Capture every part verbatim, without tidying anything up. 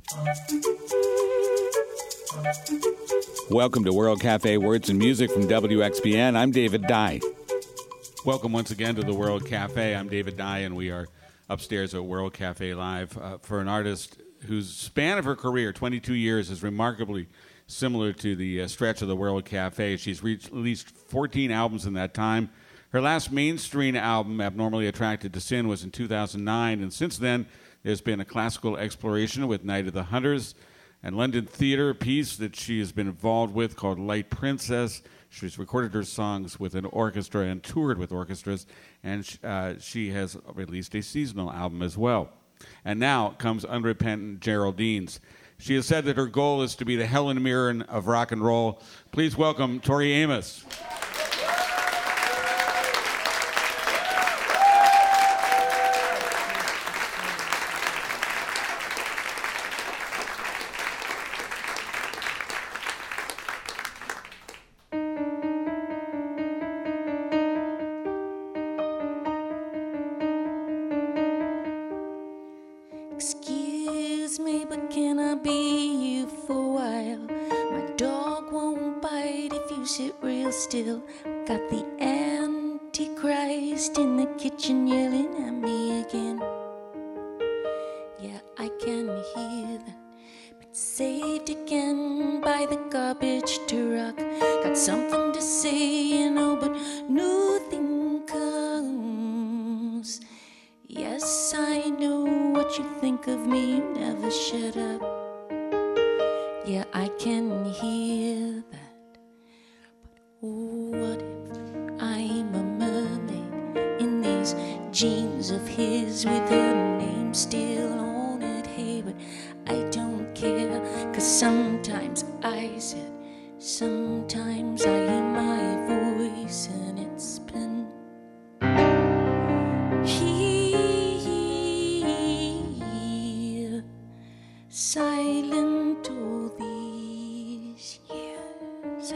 Welcome to World Cafe Words and Music from W X B N. I'm David Dye. Welcome once again to the World Cafe. I'm David Dye, and we are upstairs at World Cafe Live uh, for an artist whose span of her career, twenty-two years, is remarkably similar to the uh, stretch of the World Cafe. She's reached, released fourteen albums in that time. Her last mainstream album, Abnormally Attracted to Sin, was in two thousand nine, and since then, there's been a classical exploration with Night of the Hunters, and London theater piece that she has been involved with called Light Princess. She's recorded her songs with an orchestra and toured with orchestras, and uh, she has released a seasonal album as well. And now comes Unrepentant Geraldines. She has said that her goal is to be the Helen Mirren of rock and roll. Please welcome Tori Amos. Excuse me, but can I be you for a while? My dog won't bite if you sit real still. Got the Antichrist in the kitchen yelling at me again. Yeah, I can hear that. Been saved again by the garbage truck. Got something to say, you know, but nothing comes. Yes, I know what you think of me, you never shut up. Yeah, I can hear that. But what if I'm a mermaid in these jeans of his with her name still on it? Hey, but I don't care, 'cause sometimes I said, sometimes I hear my voice and it's been silent all these years.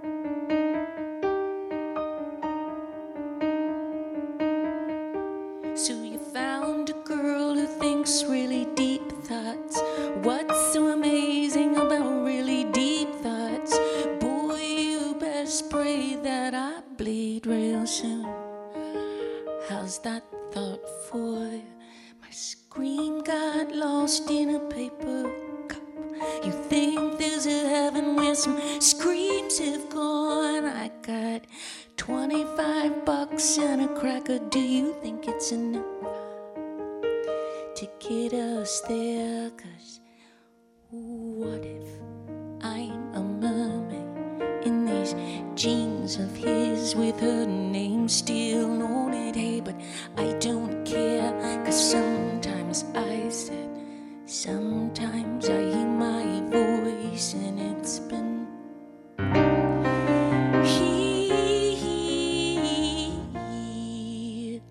So you found a girl who thinks really deep thoughts. What's so amazing about really deep thoughts? Boy, you best pray that I bleed real soon. How's that thought for you? My scream got lost in a paper cup. You think there's a heaven where some screams have gone? I got twenty-five bucks and a cracker. Do you think it's enough to get us there? 'Cause what if I'm a mermaid in these jeans of his with her name still on it? Hey, but I don't care, 'cause sometimes I said, sometimes I hear my voice and it's been here,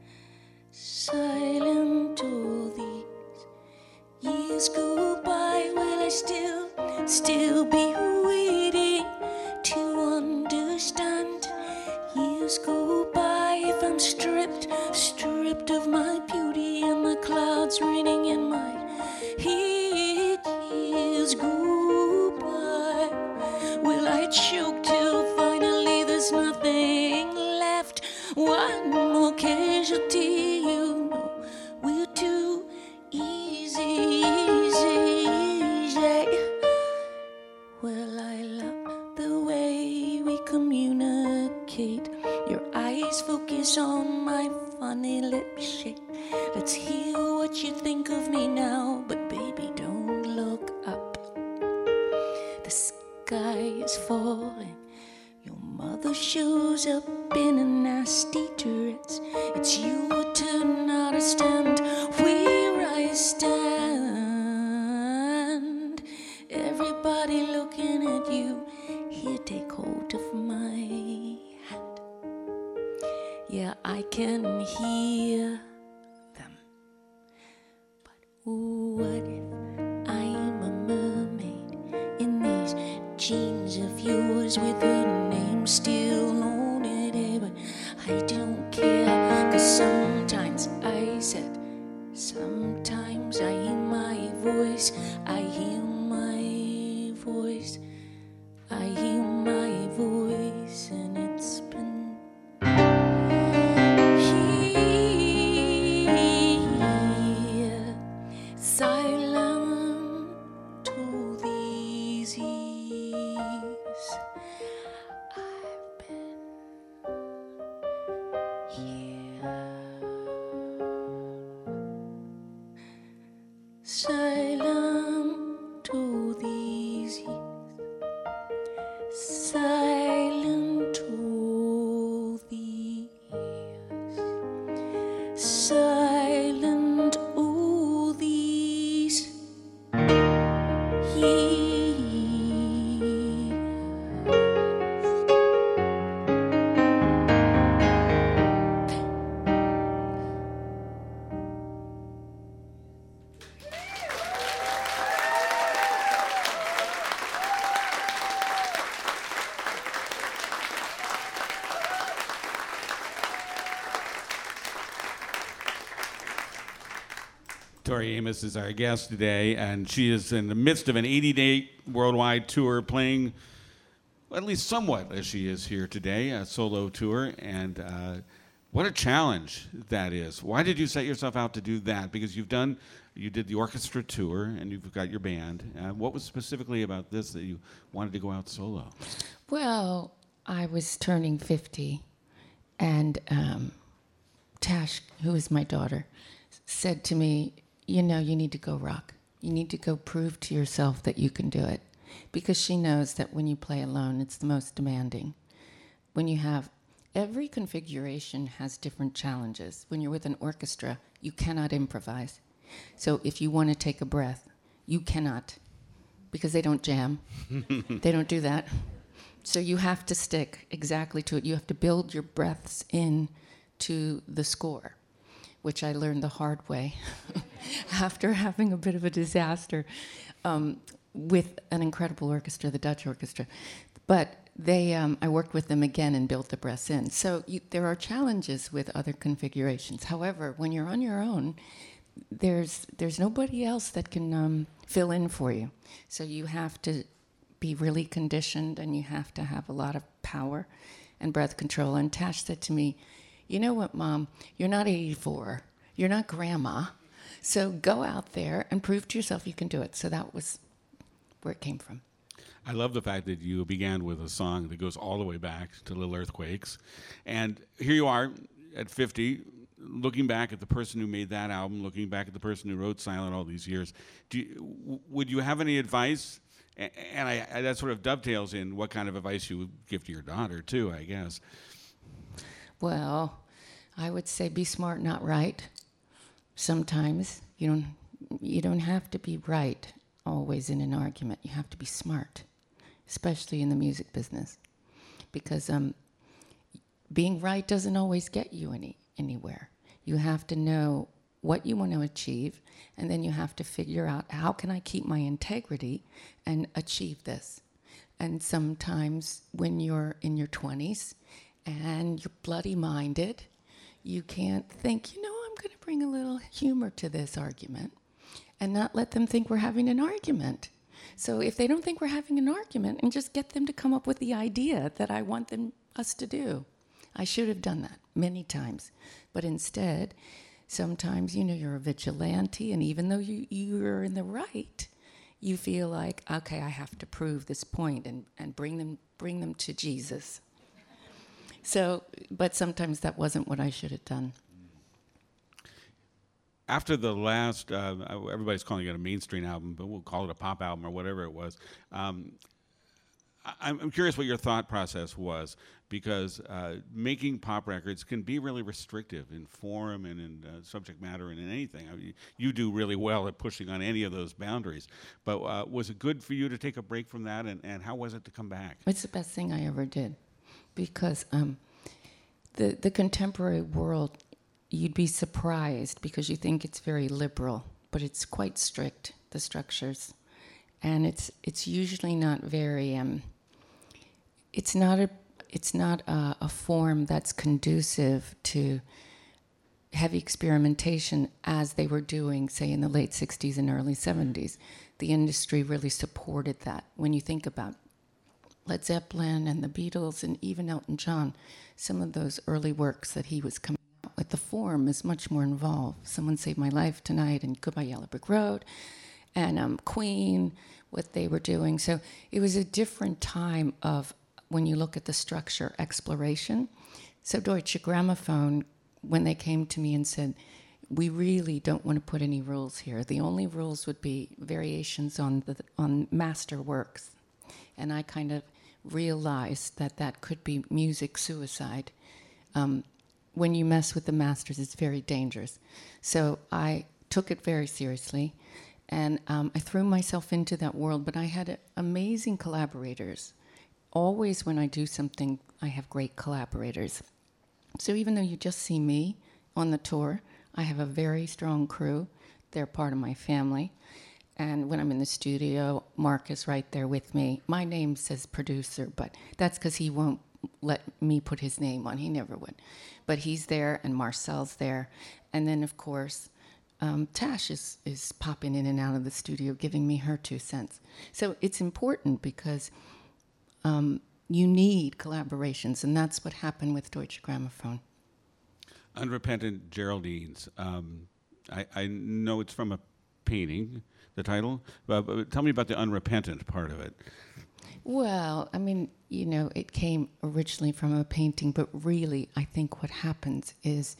silent all these years go by. Will I still, still be waiting to understand? Years go by if I'm stripped, stripped of my beauty and the clouds raining in my head. Years go by. Will I choke till finally there's nothing left? One more casualty, you know, we're too easy, easy, easy. Well, I love the way we communicate. Your eyes focus on my funny lip shape. Let's hear what you think of me now, but baby, don't look up. The sky is falling. Your mother shows up in a nasty dress. It's your turn now to stand where I stand. Everybody looking at you. Here, take hold of my hand. Yeah, I can hear them. But what if I'm a mermaid in these jeans of yours with her name still on it? Hey, but I don't care, 'cause sometimes I said, sometimes I hear my voice voice, I hear my voice, I hear my voice, and it's been here, silent to these years. I've been here, silent to these years, silent to the years, silent all these years. Tori Amos is our guest today, and she is in the midst of an eighty-day worldwide tour, playing at least somewhat as she is here today, a solo tour. And uh, what a challenge that is. Why did you set yourself out to do that? Because you've done, you did the orchestra tour, and you've got your band. Uh, what was specifically about this that you wanted to go out solo? Well, I was turning fifty, and um, Tash, who is my daughter, said to me, you know, you need to go rock. You need to go prove to yourself that you can do it. Because she knows that when you play alone, it's the most demanding. When you have, every configuration has different challenges. When you're with an orchestra, you cannot improvise. So if you want to take a breath, you cannot, because they don't jam. They don't do that. So you have to stick exactly to it. You have to build your breaths in to the score, which I learned the hard way after having a bit of a disaster um, with an incredible orchestra, the Dutch orchestra. But they, um, I worked with them again and built the breaths in. So you, there are challenges with other configurations. However, when you're on your own, there's there's nobody else that can um, fill in for you. So you have to be really conditioned, and you have to have a lot of power and breath control. And Tash said to me, you know what, Mom, you're not eighty-four. You're not grandma. So go out there and prove to yourself you can do it. So that was where it came from. I love the fact that you began with a song that goes all the way back to Little Earthquakes. And here you are at fifty, looking back at the person who made that album, looking back at the person who wrote Silent all these years. Do you, w- would you have any advice? And I, I, that sort of dovetails in what kind of advice you would give to your daughter, too, I guess. Well, I would say be smart, not right. Sometimes you don't you don't have to be right always in an argument. You have to be smart, especially in the music business, because um, being right doesn't always get you any anywhere. You have to know what you want to achieve, and then you have to figure out, how can I keep my integrity and achieve this? And sometimes when you're in your twenties and you're bloody-minded, you can't think, you know, I'm going to bring a little humor to this argument and not let them think we're having an argument. So if they don't think we're having an argument, and just get them to come up with the idea that I want them us to do. I should have done that many times. But instead, sometimes, you know, you're a vigilante, and even though you, you're in the right, you feel like, okay, I have to prove this point and, and bring them bring them to Jesus. So, but sometimes that wasn't what I should have done. After the last, uh, everybody's calling it a mainstream album, but we'll call it a pop album or whatever it was. Um, I, I'm curious what your thought process was, because uh, making pop records can be really restrictive in form and in uh, subject matter and in anything. I mean, you do really well at pushing on any of those boundaries. But uh, was it good for you to take a break from that, and, and how was it to come back? It's the best thing I ever did, because um, the the contemporary world, you'd be surprised because you think it's very liberal, but it's quite strict, the structures. And it's it's usually not very, um, it's not a it's not a, a form that's conducive to heavy experimentation as they were doing, say, in the late sixties and early seventies. The industry really supported that. When you think about Led Zeppelin and the Beatles and even Elton John, some of those early works that he was coming out with, the form is much more involved. Someone Saved My Life Tonight and Goodbye Yellow Brick Road, and um, Queen, what they were doing. So it was a different time of, when you look at the structure, exploration. So Deutsche Grammophon, when they came to me and said, we really don't want to put any rules here. The only rules would be variations on the on master works. And I kind of realized that that could be music suicide. Um, when you mess with the masters, it's very dangerous. So I took it very seriously, and um, I threw myself into that world. But I had uh, amazing collaborators. Always when I do something, I have great collaborators. So even though you just see me on the tour, I have a very strong crew. They're part of my family. And when I'm in the studio, Mark is right there with me. My name says producer, but that's because he won't let me put his name on. He never would. But he's there, and Marcel's there. And then, of course, um, Tash is, is popping in and out of the studio, giving me her two cents. So it's important because um, you need collaborations, and that's what happened with Deutsche Grammophon. Unrepentant Geraldines. Um, I, I know it's from a painting, the title, but, but tell me about the unrepentant part of it. Well, I mean, you know, it came originally from a painting, but really, I think what happens is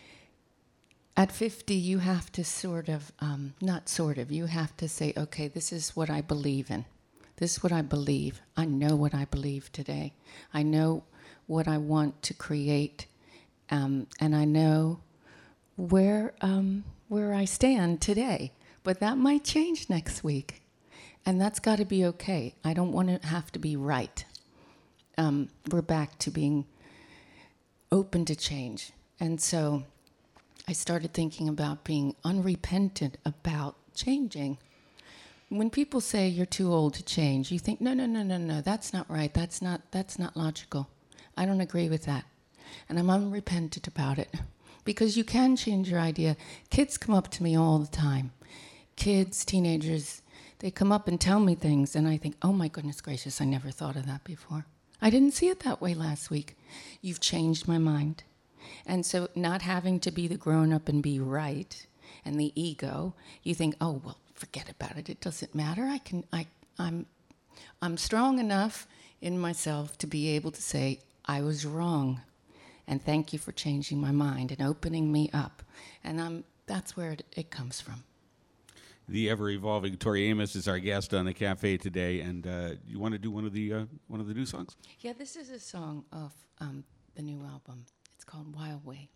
at fifty, you have to sort of, um, not sort of, you have to say, okay, this is what I believe in. This is what I believe. I know what I believe today. I know what I want to create, um, and I know where um, where I stand today. But that might change next week. And that's got to be okay. I don't want to have to be right. Um, we're back to being open to change. And so I started thinking about being unrepentant about changing. When people say you're too old to change, you think, no, no, no, no, no, that's not right. That's not, that's not logical. I don't agree with that. And I'm unrepentant about it. Because you can change your idea. Kids come up to me all the time. Kids, teenagers, they come up and tell me things, and I think, oh my goodness gracious, I never thought of that before. I didn't see it that way last week. You've changed my mind. And so not having to be the grown-up and be right, and the ego, you think, oh, well, forget about it. It doesn't matter. I can, I, I'm, I'm strong enough in myself to be able to say, I was wrong, and thank you for changing my mind and opening me up. And I'm, that's where it, it comes from. The ever-evolving Tori Amos is our guest on the cafe today, and uh, you want to do one of the uh, one of the new songs? Yeah, this is a song off um, the new album. It's called Wild Way.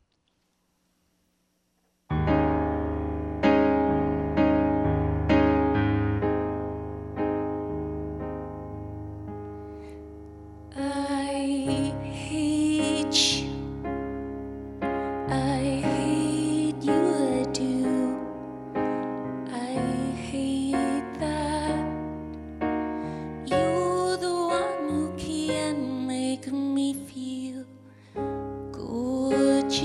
I hate you. I hate you, I do. I hate that you're the one who can make me feel gorgeous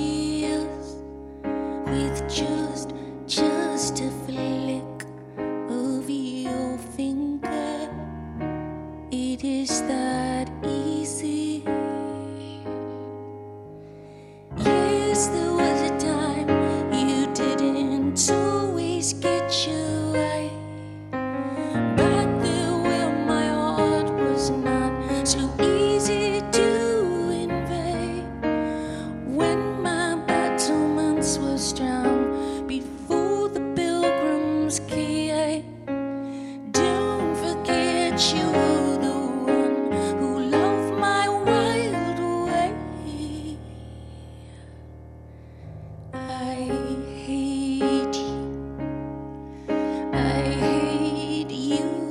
with just, just a flick of your finger. It is that easy. Yes, there was a time you didn't always get your way. Back there where my heart was not so easy to invade. When my battlements were strong before the pilgrims came. Don't forget you were the one who loved my wild way. I hate you. I hate you.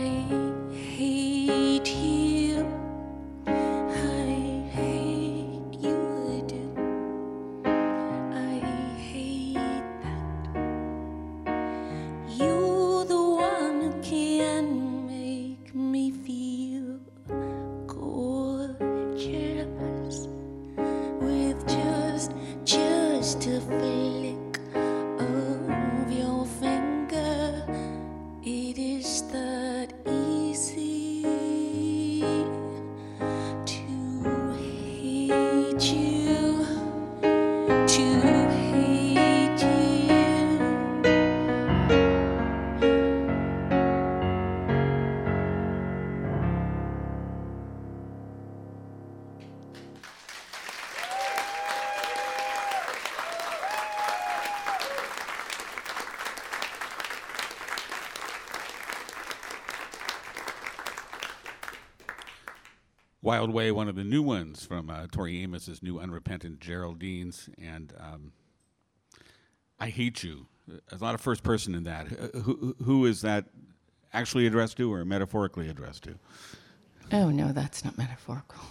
hate you. I hate you, I do. I hate that you're the one who can make me feel gorgeous with just, just a flick of your finger. It is that easy to hate you, to hate you. Wild Way, one of the new ones from uh, Tori Amos's new Unrepentant Geraldines, and um, I Hate You. There's a lot of first person in that. Uh, who, who is that actually addressed to or metaphorically addressed to? Oh, no, that's not metaphorical.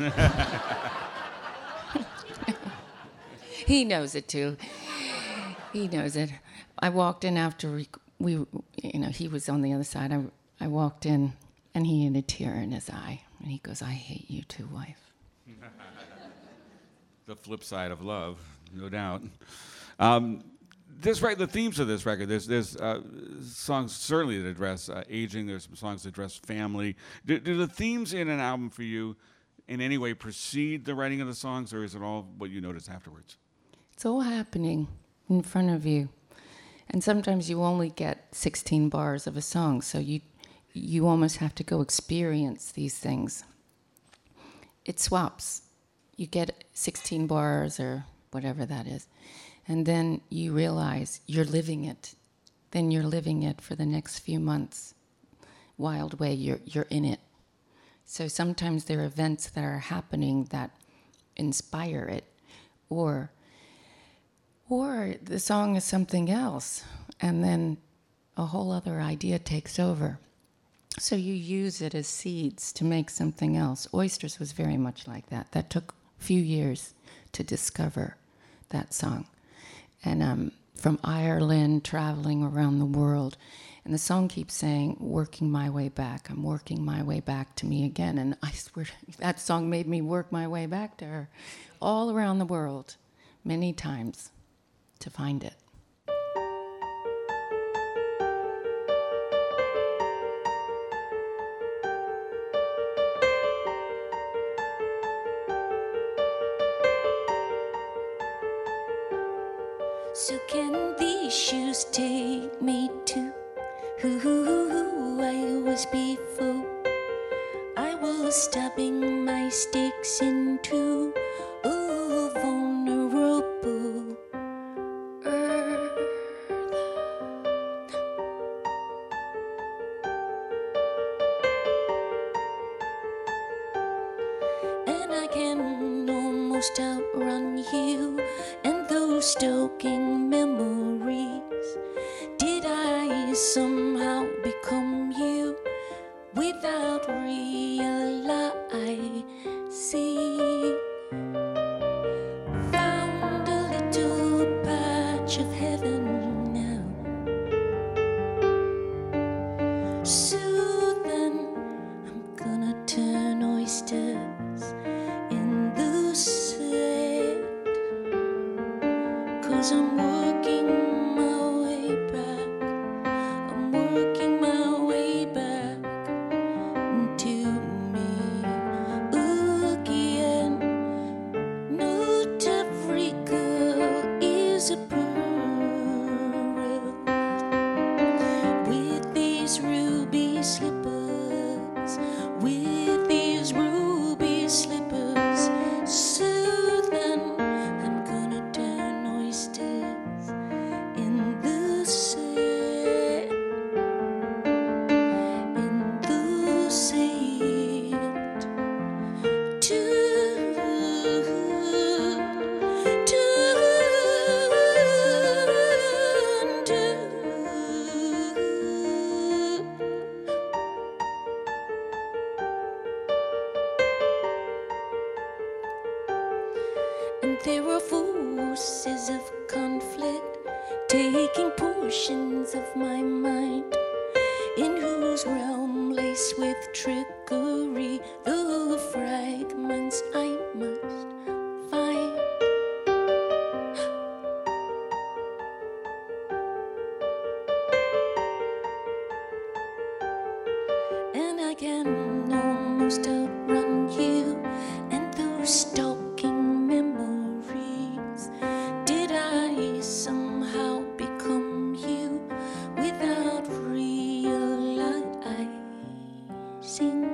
He knows it, too. He knows it. I walked in after we, we, you know, he was on the other side. I, I walked in, and he had a tear in his eye. And he goes, I hate you too, wife. The flip side of love, no doubt. Um, this right, the themes of this record. There's there's uh, songs certainly that address uh, aging. There's some songs that address family. Do, do the themes in an album for you, in any way, precede the writing of the songs, or is it all what you notice afterwards? It's all happening in front of you, and sometimes you only get sixteen bars of a song, so you. You almost have to go experience these things. It swaps. You get sixteen bars or whatever that is, and then you realize you're living it. Then you're living it for the next few months. Wild Way, you're you're in it. So sometimes there are events that are happening that inspire it, or or the song is something else, and then a whole other idea takes over. So you use it as seeds to make something else. Oysters was very much like that. That took a few years to discover that song. And um, from Ireland, traveling around the world. And the song keeps saying, working my way back. I'm working my way back to me again. And I swear, that song made me work my way back to her all around the world, many times, to find it. So can these shoes take me to who I was before? I was stabbing my sticks into a vulnerable earth. And I can almost outrun you and those stoking memories. Did I somehow become you without realizing? Found a little patch of heaven now. So then I'm gonna turn oysters in the sand. 'Cause I'm working my way back. I'm working my way there are forces of conflict taking portions of my mind, in whose realm laced with trickery the fragments I must find. And I can almost outrun you and those stalking memories. Did I somehow become you without realizing?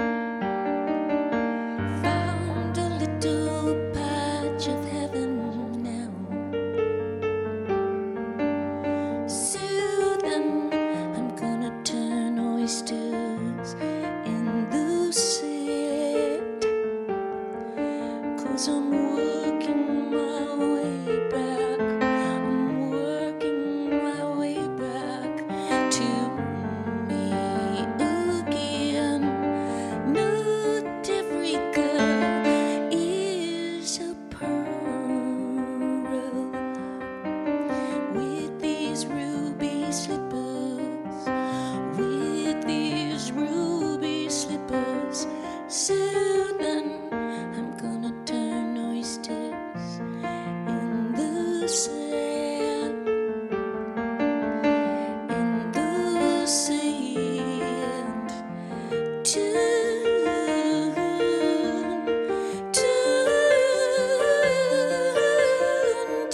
Found a little patch of heaven now. Soothin', I'm gonna turn oysters in the sand. 'Cause I'm working my way back. I'm working my way back to me again. Not every girl is a pearl with these ruby slippers, with these ruby slippers. Soon then I'm gonna turn oysters in the sand, in the sand. Tune, tune,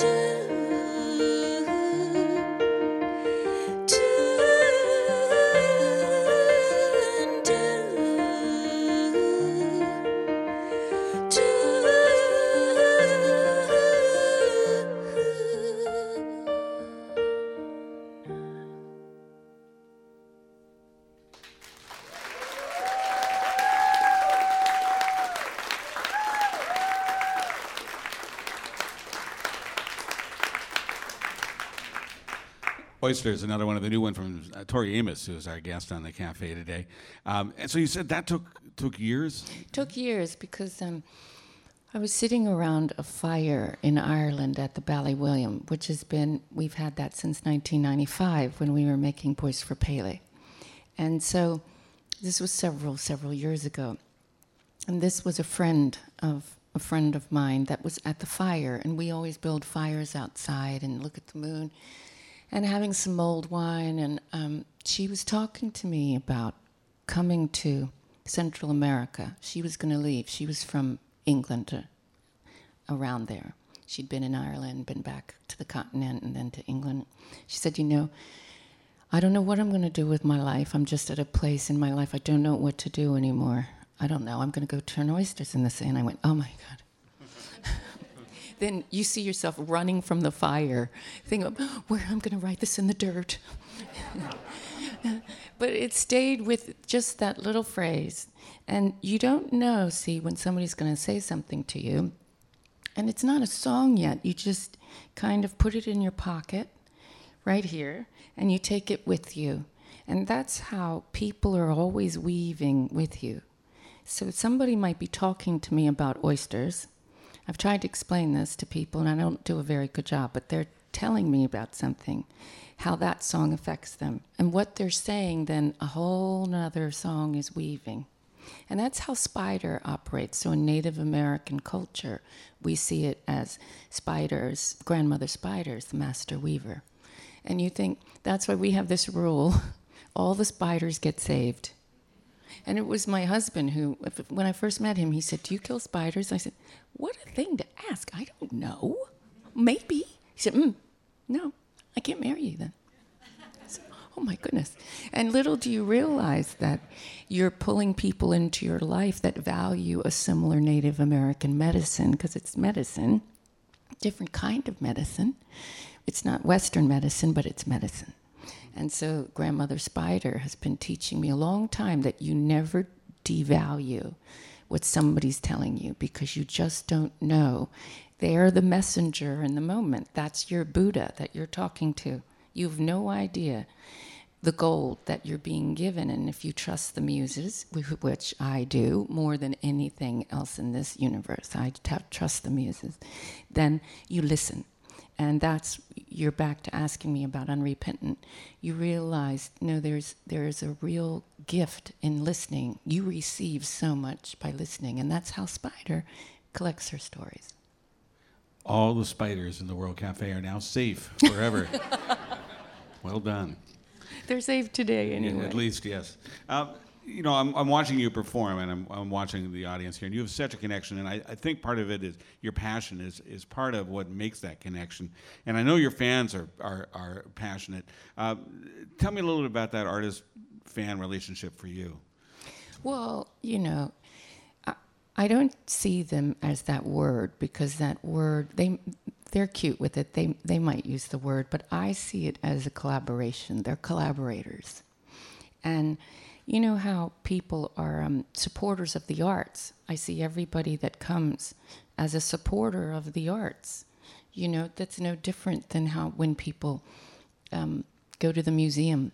tune, tune, Oysters, another one of the new one from uh, Tori Amos, who's our guest on the cafe today. Um, and so you said that took took years? Took years because um, I was sitting around a fire in Ireland at the Ballywilliam, which has been, we've had that since nineteen ninety-five when we were making Boys for Pele. And so this was several, several years ago. And this was a friend of a friend of mine that was at the fire, and we always build fires outside and look at the moon, and having some mulled wine, and um, she was talking to me about coming to Central America. She was going to leave. She was from England, uh, around there. She'd been in Ireland, been back to the continent, and then to England. She said, you know, I don't know what I'm going to do with my life. I'm just at a place in my life I don't know what to do anymore. I don't know. I'm going to go turn oysters in the sand. I went, oh, my God. Then you see yourself running from the fire, thinking, where I'm going to write this in the dirt. But it stayed with just that little phrase. And you don't know, see, when somebody's going to say something to you, and it's not a song yet. You just kind of put it in your pocket right here, and you take it with you. And that's how people are always weaving with you. So somebody might be talking to me about oysters. I've tried to explain this to people, and I don't do a very good job, but they're telling me about something, how that song affects them. And what they're saying, then a whole nother song is weaving. And that's how Spider operates. So in Native American culture, we see it as spiders, grandmother spiders, the master weaver. And you think, that's why we have this rule, all the spiders get saved. And it was my husband who, when I first met him, he said, do you kill spiders? I said, what a thing to ask. I don't know. Maybe. He said, mm, no, I can't marry you then. I said, oh, my goodness. And little do you realize that you're pulling people into your life that value a similar Native American medicine, because it's medicine, different kind of medicine. It's not Western medicine, but it's medicine. And so Grandmother Spider has been teaching me a long time that you never devalue what somebody's telling you, because you just don't know. They're the messenger in the moment. That's your Buddha that you're talking to. You have no idea. the gold that you're being given. And if you trust the muses, which I do more than anything else in this universe, I t- trust the muses, then you listen. And that's, you're back to asking me about Unrepentant. You realize, no, there's there's a real gift in listening. You receive so much by listening. And that's how Spider collects her stories. All the spiders in the World Cafe are now safe forever. Well done. They're safe today, anyway. Yeah, at least, yes. Um, you know, I'm, I'm watching you perform, and I'm, I'm watching the audience here, and you have such a connection, and I, I think part of it is your passion is, is part of what makes that connection. And I know your fans are, are, are passionate. Uh, tell me a little bit about that artist-fan relationship for you. Well, you know, I, I don't see them as that word, because that word, they... they're cute with it. They they might use the word, but I see it as a collaboration. They're collaborators. And you know how people are um, supporters of the arts. I see everybody that comes as a supporter of the arts. You know, that's no different than how when people um, go to the museum.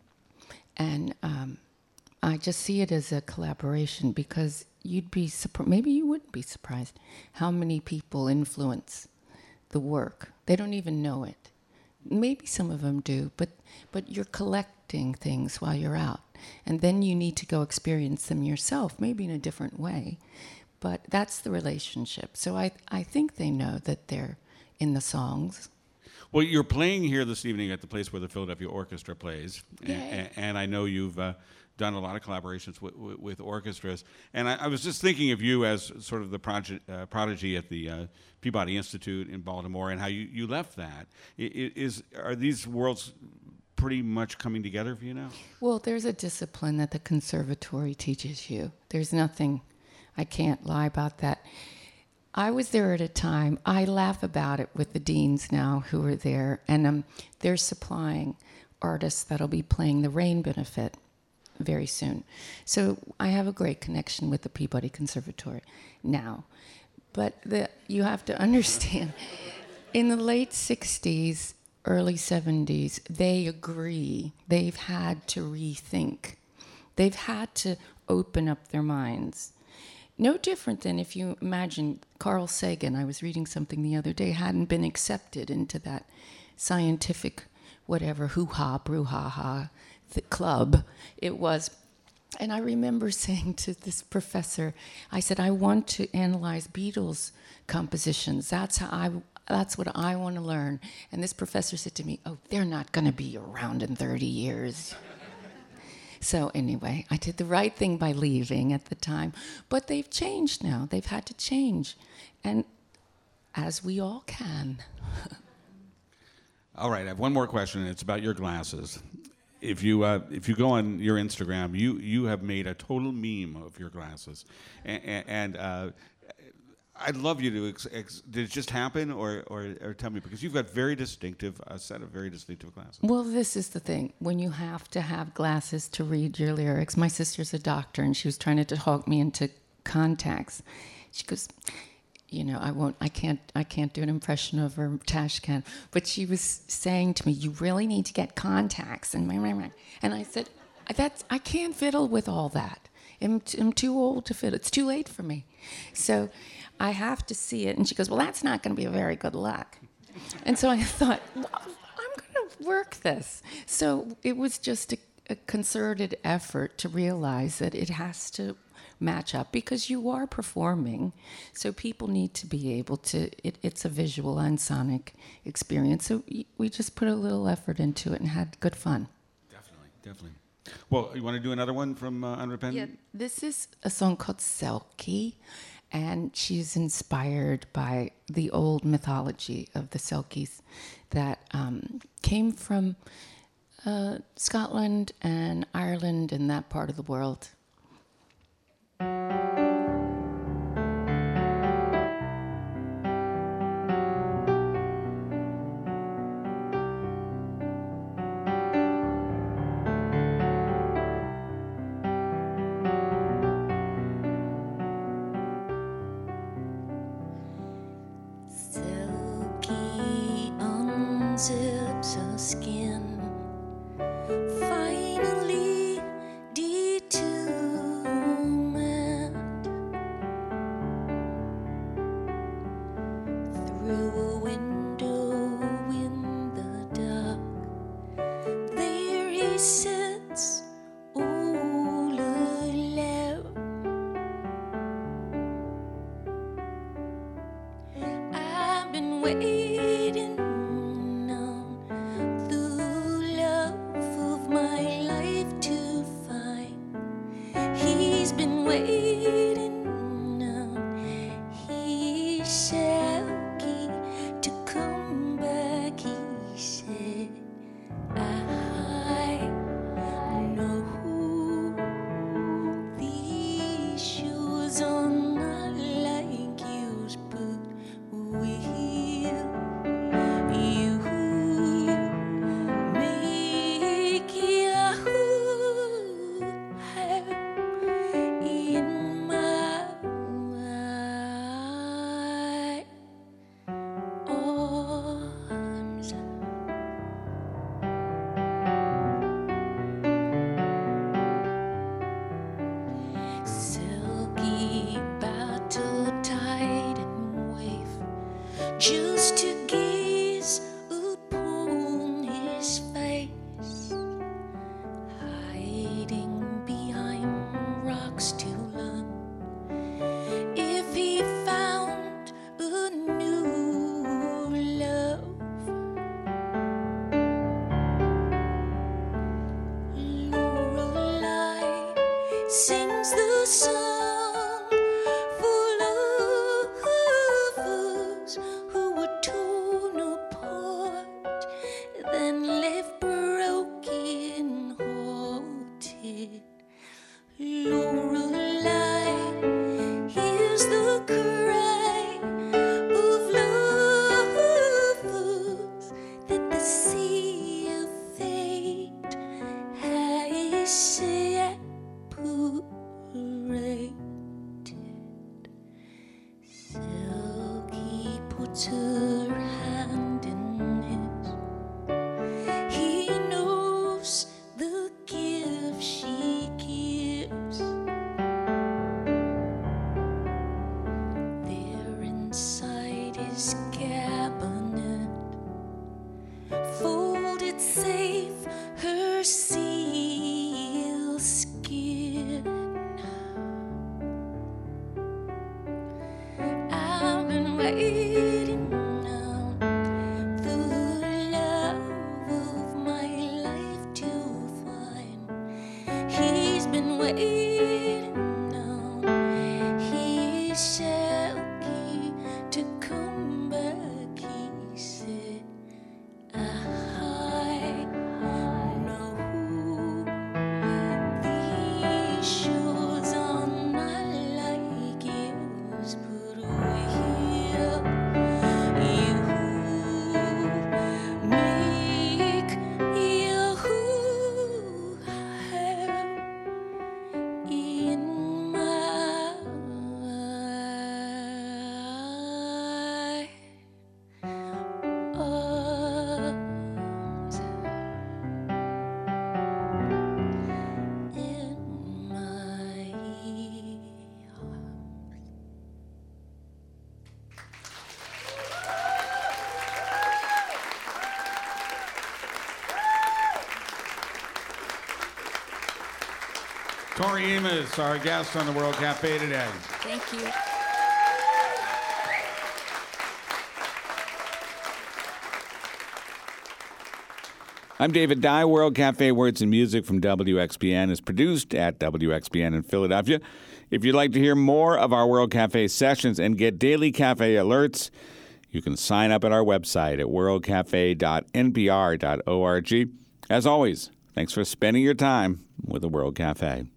And um, I just see it as a collaboration, because you'd be surprised, maybe you wouldn't be surprised, how many people influence the work. They don't even know it. Maybe some of them do, but but you're collecting things while you're out. And then you need to go experience them yourself, maybe in a different way. But that's the relationship. So I, I think they know that they're in the songs. Well, you're playing here this evening at the place where the Philadelphia Orchestra plays. Yay. And, and I know you've uh, done a lot of collaborations with, with, with orchestras. And I, I was just thinking of you as sort of the project, uh, prodigy at the uh, Peabody Institute in Baltimore, and how you, you left that. I, is, are these worlds pretty much coming together for you now? Well, there's a discipline that the conservatory teaches you. There's nothing, I can't lie about that. I was there at a time, I laugh about it with the deans now who are there, and um, they're supplying artists that'll be playing the Rain Benefit very soon. So I have a great connection with the Peabody Conservatory now. But the, you have to understand, in the late sixties, early seventies, they agree. They've had to rethink. They've had to open up their minds. No different than if you imagine Carl Sagan, I was reading something the other day, hadn't been accepted into that scientific whatever, hoo-ha, brouhaha club it was. And I remember saying to this professor, I said, I want to analyze Beatles compositions. That's how I, that's what I want to learn. And this professor said to me, oh, they're not going to be around in thirty years. So anyway, I did the right thing by leaving at the time. But they've changed now. They've had to change. And as we all can. All right, I have one more question, and it's about your glasses. If you uh, if you go on your Instagram, you you have made a total meme of your glasses, and, and uh, I'd love you to. Ex- ex- did it just happen, or, or or tell me, because you've got very distinctive a set of very distinctive glasses. Well, this is the thing: when you have to have glasses to read your lyrics. My sister's a doctor, and she was trying to talk me into contacts. She goes, you know, I won't, I can't, I can't do an impression of her, Tash can, but she was saying to me, you really need to get contacts, and and I said, that's, I can't fiddle with all that. I'm, t- I'm too old to fiddle. It's too late for me. So I have to see it. And she goes, well, that's not going to be a very good luck. And so I thought, well, I'm going to work this. So it was just a, a concerted effort to realize that it has to match up, because you are performing, so people need to be able to, it, it's a visual and sonic experience, so we just put a little effort into it and had good fun. Definitely, definitely. Well, you want to do another one from uh, Unrepentant? Yeah, this is a song called Selkie, and she's inspired by the old mythology of the Selkies that um, came from uh, Scotland and Ireland and that part of the world. Silky unzips her skin, waiting on the love of my life to find. He's been waiting on his Selkie to come back. He said, I know these shoes are not like yours, but will you make Yahoo have in my arms? Silky battle tied and wave, just to gaze upon his face, hiding behind rocks to learn if he found a new love. Lorelei sings the song full of us who were torn apart, then left broken hearted. Lorelei hears the cry of lovers that the sea of fate has separated. Silky puts her hand in his. He knows the gift she gives. There inside his cabinet, folded safe, her seal skin. I've been waiting on the love of my life to find. He's been waiting on his Selkie to come back. He said, I know these shoes are not like yours, but will you make Yahoo have in my arms? In my arms. Tori Amos, our guest on the World Cafe today. Thank you. I'm David Dye. World Cafe Words and Music from W X B N is produced at W X B N in Philadelphia. If you'd like to hear more of our World Cafe sessions and get daily cafe alerts, you can sign up at our website at world cafe dot n p r dot org. As always, thanks for spending your time with the World Cafe.